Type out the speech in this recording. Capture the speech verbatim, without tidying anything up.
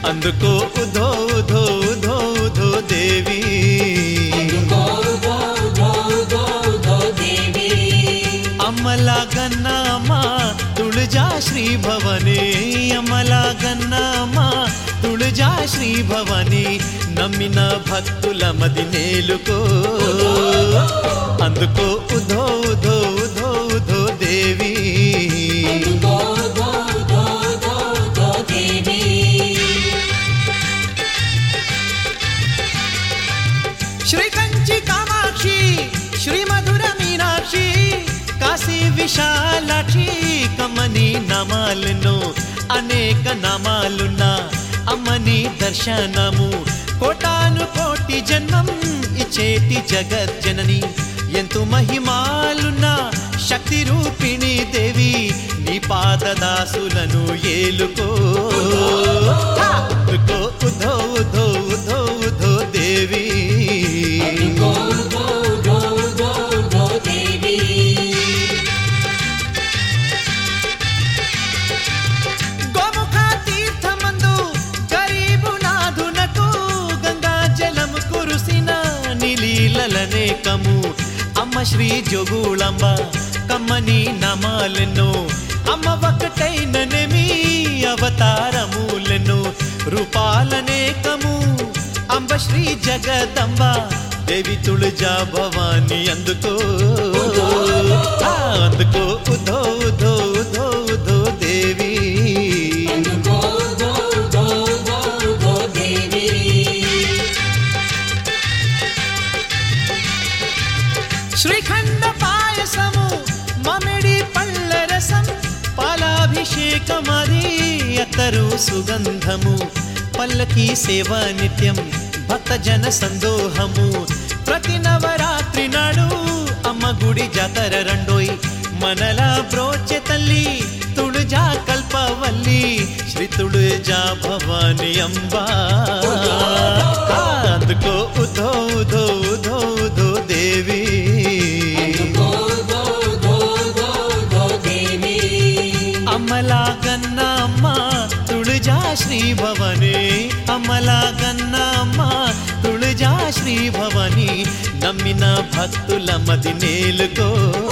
అందుకో ఉధో ఉధో ఉధో ఉధో దేవి అమ్మలా గన్నామా తుళజా శ్రీ భవని అమ్మలా గన్నామా తుళజా శ్రీ భవని నమ్మిన భక్తుల మది నేలుకో అందుకో ఉధో ఉధో ఉధో ఉధో దేవి శ్రీ కంచి కామాక్షి శ్రీ మధుర మీనాక్షి కాశీ విశాలాక్షి కమ్మని నామాలను అనేక నామాలున్నా అమ్మని దర్శనము కోటాను కోటి జన్మం ఇచ్చేటి జగజ్జనని ఎంతో మహిమాలున్నా శక్తి రూపిణి దేవి నీ పాదదాసులను ఏలుకో ఉధో ఉధో ఉధో ఉధో ఉధో దేవి గోముఖ తీర్థమందు గరీబు నాథునకు గంగా జలము కురిసిన నీలీలనేకము అమ్మ శ్రీ జోగుళంబ కమ్మని నమాలెన్నో అమ్మ ఒకటైననేమి అవతారములను రూపాలనేకము అంబ శ్రీ జగదంబ దేవి తుళజా భవాని అందుకో అందుకో ఉధో ఉధో ఉధో ఉధో దేవి శ్రీఖండ పాయసము మమిడి పళ్ళ రసం పాలాభిషేకమది అత్తరు సుగంధము పల్లకి సేవ నిత్యం భక్త జన సందోహము ప్రతి నవరాత్రి నాడు అమ్మ గుడి జాతర రండోయ్ మనలా బ్రోచె తల్లి తుళజా కల్పవల్లి శ్రీ తుళజా భవాని అంబా అందుకో ఉధో ఉధో ఉధో ఉధో దేవి అమ్మలా గన్నా అమ్మ తుళజా శ్రీ భవని అమ్మలా గన్నా అమ్మ తుళజా శ్రీ భవని నమ్మిన భక్తుల మది నేలుకో